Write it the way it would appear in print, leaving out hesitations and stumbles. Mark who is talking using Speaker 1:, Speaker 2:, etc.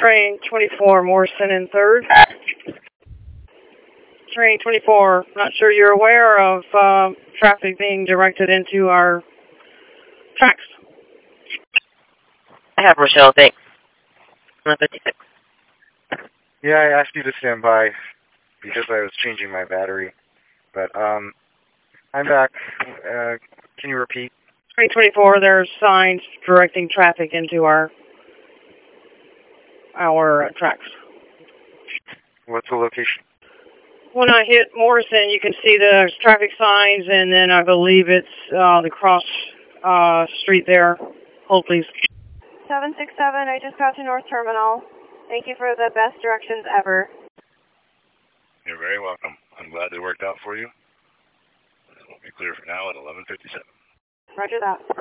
Speaker 1: Train 24, Morrison in 3rd. Train 24, not sure you're aware of traffic being directed into our tracks.
Speaker 2: I have Rochelle, thanks. 156.
Speaker 3: Yeah, I asked you to stand by because I was changing my battery. But, I'm back. Can you repeat?
Speaker 1: Train 24, there's signs directing traffic into our tracks.
Speaker 3: What's the location?
Speaker 1: When I hit Morrison, you can see the traffic signs, and then I believe it's the cross street there. Hold, please.
Speaker 4: 767, I just got to North Terminal. Thank you for the best directions ever.
Speaker 5: You're very welcome. I'm glad they worked out for you. We'll be clear for now at 11:57.
Speaker 4: Roger that.